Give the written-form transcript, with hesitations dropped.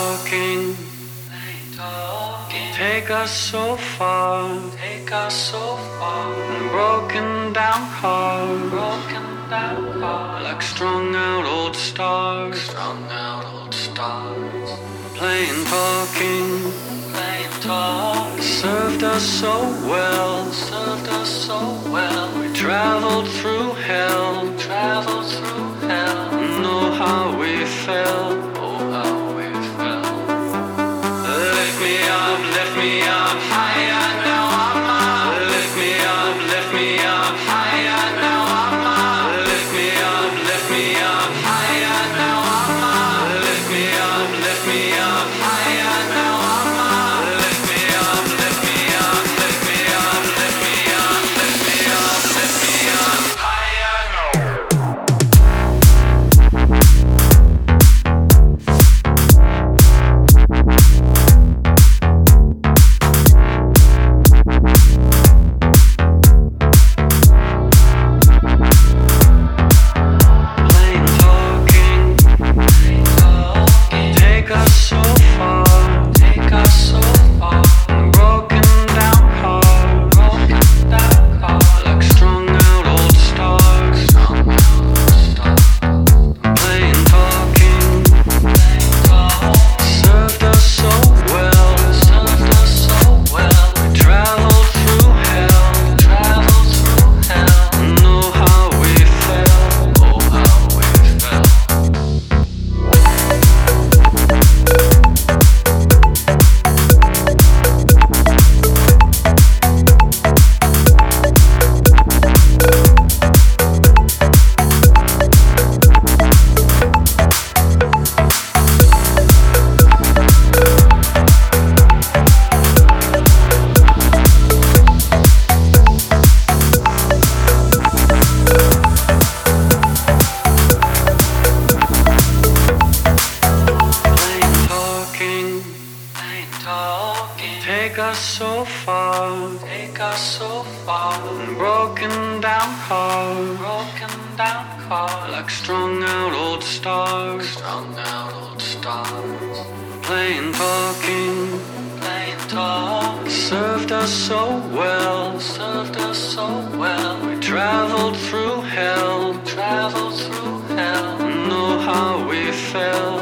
talking, take us so far, and broken down heart, like strung out old stars, playing talking, served us so well, we traveled through hell, know how we felt. Lift me up higher now, I'm up. Lift me up higher now, I'm up. Lift me up higher now, I'm up. Lift me up higher now, I'm up. Lift me up, lift me up, lift me up, lift me up, lift me up, lift me up higher now. Take us so far, and broken down heart, like strung out old stars, playing talking, served us so well, we traveled through hell, know how we felt.